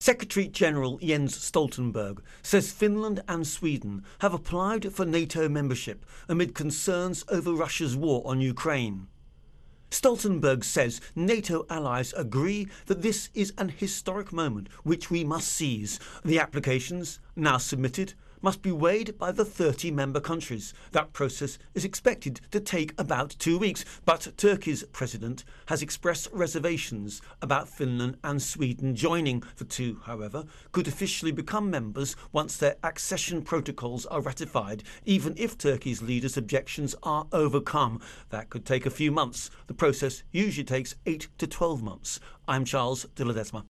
Secretary-General Jens Stoltenberg says Finland and Sweden have applied for NATO membership amid concerns over Russia's war on Ukraine. Stoltenberg says NATO allies agree that this is an historic moment which we must seize. The applications, now submitted, must be weighed by the 30 member countries. That process is expected to take about 2 weeks, but Turkey's president has expressed reservations about Finland and Sweden joining. The two, however, could officially become members once their accession protocols are ratified, even if Turkey's leaders' objections are overcome. That could take a few months. The process usually takes 8 to 12 months. I'm Charles de Ledesma.